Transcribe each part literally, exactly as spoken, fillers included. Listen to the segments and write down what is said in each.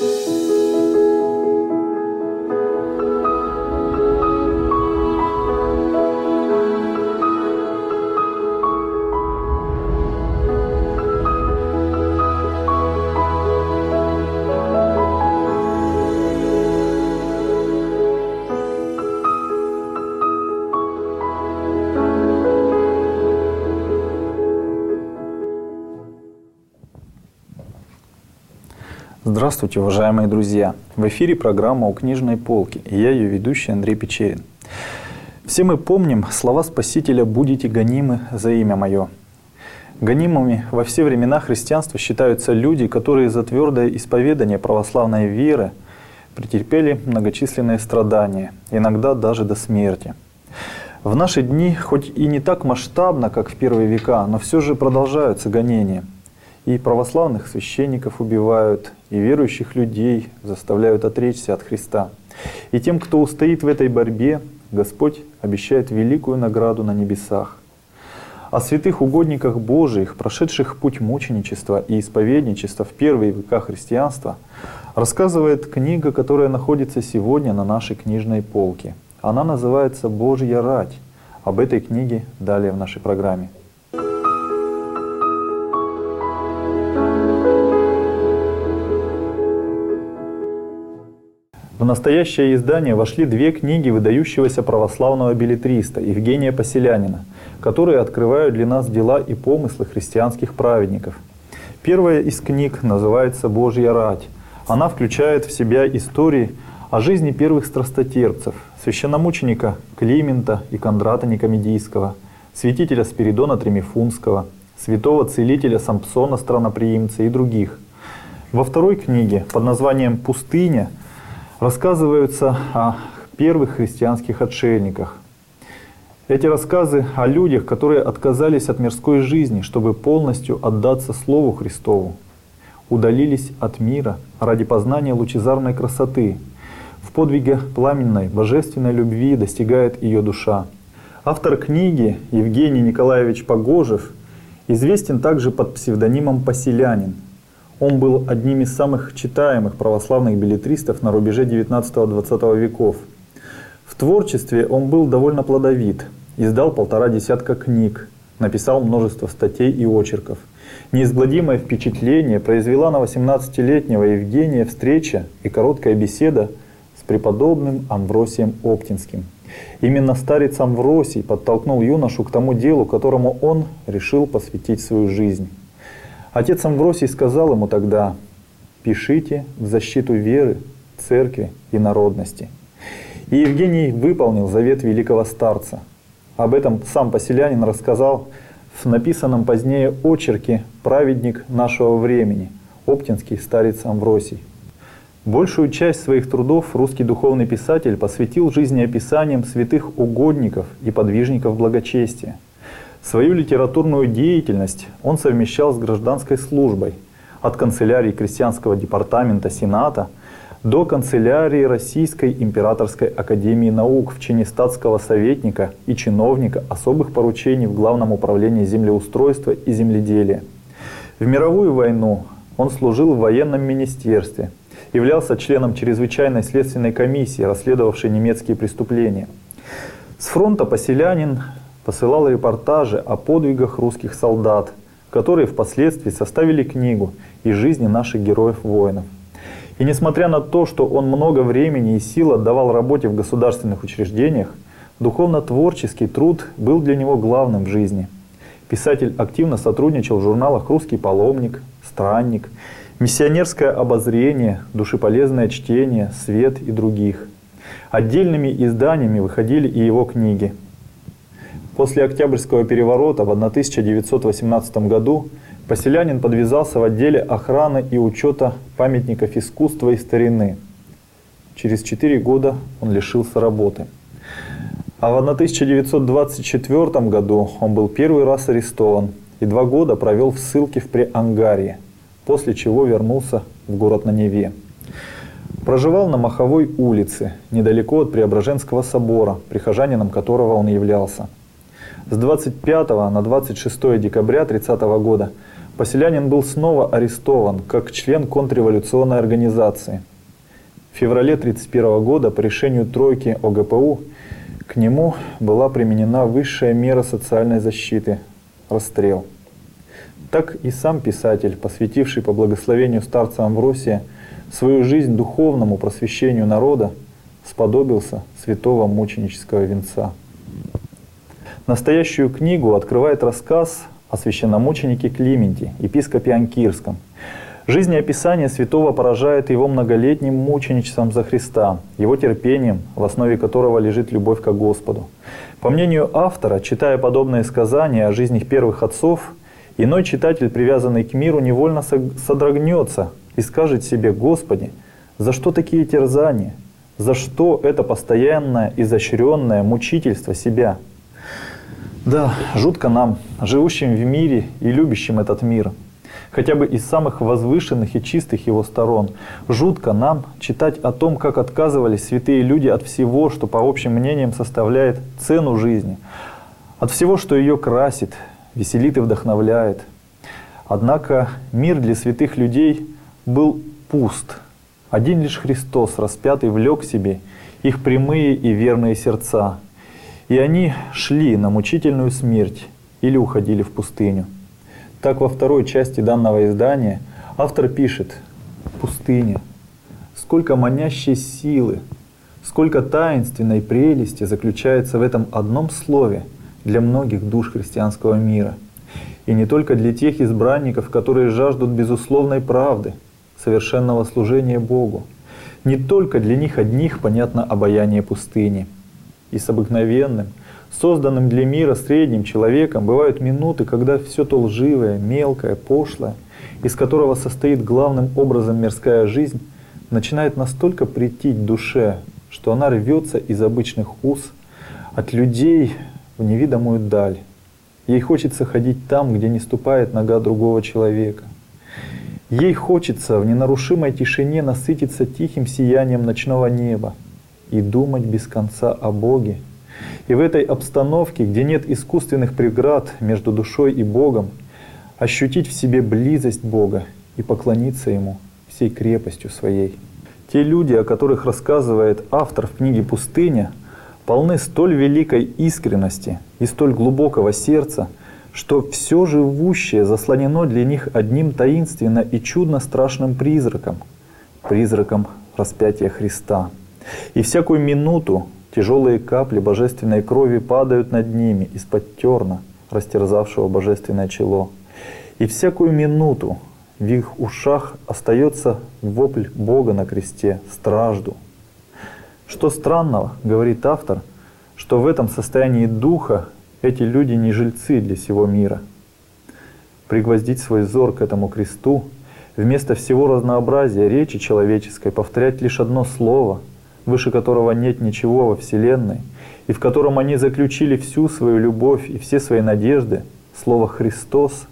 Здравствуйте, уважаемые друзья! В эфире программа «У книжной полки», и я ее ведущий Андрей Печерин. Все мы помним слова Спасителя «Будете гонимы за имя Мое». Гонимыми во все времена христианства считаются люди, которые за твердое исповедание православной веры претерпели многочисленные страдания, иногда даже до смерти. В наши дни, хоть и не так масштабно, как в первые века, но все же продолжаются гонения. И православных священников убивают, и верующих людей заставляют отречься от Христа. И тем, кто устоит в этой борьбе, Господь обещает великую награду на небесах. О святых угодниках Божиих, прошедших путь мученичества и исповедничества в первые века христианства, рассказывает книга, которая находится сегодня на нашей книжной полке. Она называется «Божья рать». Об этой книге далее в нашей программе. В настоящее издание вошли две книги выдающегося православного беллетриста Евгения Поселянина, которые открывают для нас дела и помыслы христианских праведников. Первая из книг называется «Божья рать». Она включает в себя истории о жизни первых страстотерпцев, священномученика Климента и Кондрата Никомедийского, святителя Спиридона Тремифунского, святого целителя Сампсона Страноприимца и других. Во второй книге под названием «Пустыня» рассказываются о первых христианских отшельниках. Эти рассказы о людях, которые отказались от мирской жизни, чтобы полностью отдаться Слову Христову, удалились от мира ради познания лучезарной красоты. В подвиге пламенной божественной любви достигает ее душа. Автор книги Евгений Николаевич Погожев известен также под псевдонимом Поселянин. Он был одним из самых читаемых православных беллетристов на рубеже девятнадцатого-двадцатого веков. В творчестве он был довольно плодовит, издал полтора десятка книг, написал множество статей и очерков. Неизгладимое впечатление произвела на восемнадцатилетнего Евгения встреча и короткая беседа с преподобным Амвросием Оптинским. Именно старец Амвросий подтолкнул юношу к тому делу, которому он решил посвятить свою жизнь. Отец Амвросий сказал ему тогда: «Пишите в защиту веры, церкви и народности». И Евгений выполнил завет великого старца. Об этом сам Поселянин рассказал в написанном позднее очерке «Праведник нашего времени» Оптинский старец Амвросий. Большую часть своих трудов русский духовный писатель посвятил жизнеописаниям святых угодников и подвижников благочестия. Свою литературную деятельность он совмещал с гражданской службой, от канцелярии крестьянского департамента Сената до канцелярии Российской императорской академии наук в чине статского советника и чиновника особых поручений в Главном управлении землеустройства и земледелия. В мировую войну он служил в военном министерстве, являлся членом чрезвычайной следственной комиссии, расследовавшей немецкие преступления. С фронта Поселянин посылал репортажи о подвигах русских солдат, которые впоследствии составили книгу «И жизни наших героев-воинов». И несмотря на то, что он много времени и сил отдавал работе в государственных учреждениях, духовно-творческий труд был для него главным в жизни. Писатель активно сотрудничал в журналах «Русский паломник», «Странник», «Миссионерское обозрение», «Душеполезное чтение», «Свет» и других. Отдельными изданиями выходили и его книги. После Октябрьского переворота в тысяча девятьсот восемнадцатом году Поселянин подвязался в отделе охраны и учета памятников искусства и старины. Через четыре года он лишился работы. А в тысяча девятьсот двадцать четвёртом году он был первый раз арестован и два года провел в ссылке в Преангарье, после чего вернулся в город на Неве. Проживал на Маховой улице, недалеко от Преображенского собора, прихожанином которого он являлся. С двадцать пятого на двадцать шестое декабря тридцатого года Поселянин был снова арестован как член контрреволюционной организации. В феврале тысяча девятьсот тридцать первого года по решению тройки О Гэ Пэ У к нему была применена высшая мера социальной защиты – расстрел. Так и сам писатель, посвятивший по благословению старца Амвросия свою жизнь духовному просвещению народа, сподобился святого мученического венца. Настоящую книгу открывает рассказ о священномученике Клименте, епископе Анкирском. Жизнеописание святого поражает его многолетним мученичеством за Христа, его терпением, в основе которого лежит любовь к Господу. По мнению автора, читая подобные сказания о жизни первых отцов, иной читатель, привязанный к миру, невольно содрогнется и скажет себе: «Господи, за что такие терзания? За что это постоянное, изощренное мучительство себя?» Да, жутко нам, живущим в мире и любящим этот мир, хотя бы из самых возвышенных и чистых его сторон, жутко нам читать о том, как отказывались святые люди от всего, что по общим мнениям составляет цену жизни, от всего, что ее красит, веселит и вдохновляет. Однако мир для святых людей был пуст. Один лишь Христос, распятый, влек к себе их прямые и верные сердца. И они шли на мучительную смерть или уходили в пустыню. Так во второй части данного издания автор пишет: «Пустыня. Сколько манящей силы, сколько таинственной прелести заключается в этом одном слове для многих душ христианского мира. И не только для тех избранников, которые жаждут безусловной правды, совершенного служения Богу. Не только для них одних понятно обаяние пустыни. И с обыкновенным, созданным для мира средним человеком бывают минуты, когда все то лживое, мелкое, пошлое, из которого состоит главным образом мирская жизнь, начинает настолько претить душе, что она рвется из обычных уз, от людей в невидимую даль. Ей хочется ходить там, где не ступает нога другого человека. Ей хочется в ненарушимой тишине насытиться тихим сиянием ночного неба и думать без конца о Боге. И в этой обстановке, где нет искусственных преград между душой и Богом, ощутить в себе близость Бога и поклониться Ему всей крепостью своей. Те люди, о которых рассказывает автор в книге «Пустыня», полны столь великой искренности и столь глубокого сердца, что все живущее заслонено для них одним таинственно и чудно страшным призраком — призраком распятия Христа. И всякую минуту тяжелые капли божественной крови падают над ними из-под терна, растерзавшего божественное чело. И всякую минуту в их ушах остается вопль Бога на кресте: «Стражду». Что странного, говорит автор, что в этом состоянии духа эти люди не жильцы для сего мира. Пригвоздить свой взор к этому кресту, вместо всего разнообразия речи человеческой повторять лишь одно слово, выше которого нет ничего во Вселенной, и в котором они заключили всю свою любовь и все свои надежды, слово «Христос»,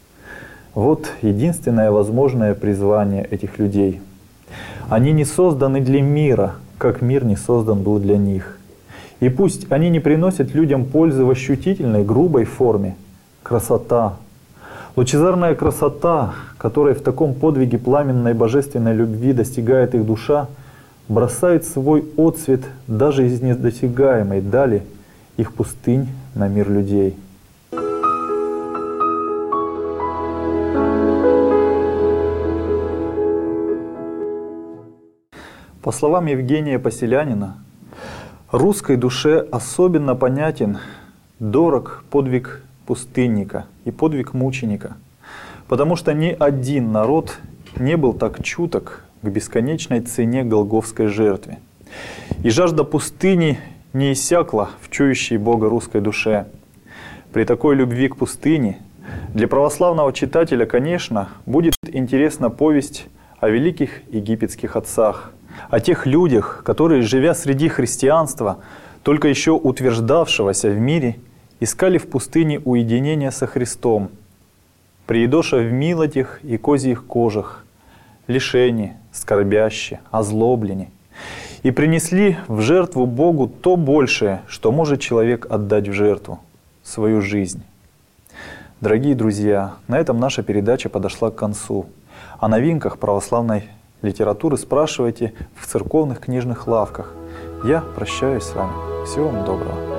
вот единственное возможное призвание этих людей. Они не созданы для мира, как мир не создан был для них. И пусть они не приносят людям пользы в ощутительной, грубой форме, красота, лучезарная красота, которой в таком подвиге пламенной божественной любви достигает их душа, бросает свой отсвет даже из недосягаемой дали их пустынь на мир людей. По словам Евгения Поселянина, русской душе особенно понятен, дорог подвиг пустынника и подвиг мученика, потому что ни один народ не был так чуток к бесконечной цене голгофской жертве. И жажда пустыни не иссякла в чующей Бога русской душе. При такой любви к пустыне для православного читателя, конечно, будет интересна повесть о великих египетских отцах, о тех людях, которые, живя среди христианства, только еще утверждавшегося в мире, искали в пустыне уединения со Христом, приедоша в милотях и козьих кожах, лишени, скорбяще, озлоблене, и принесли в жертву Богу то большее, что может человек отдать в жертву — свою жизнь. Дорогие друзья, на этом наша передача подошла к концу. О новинках православной литературы спрашивайте в церковных книжных лавках. Я прощаюсь с вами. Всего вам доброго.